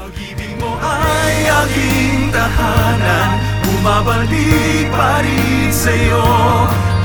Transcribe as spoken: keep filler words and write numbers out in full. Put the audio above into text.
Pag-ibig mo ay aking tahanan, bumabalik pa rin sa'yo.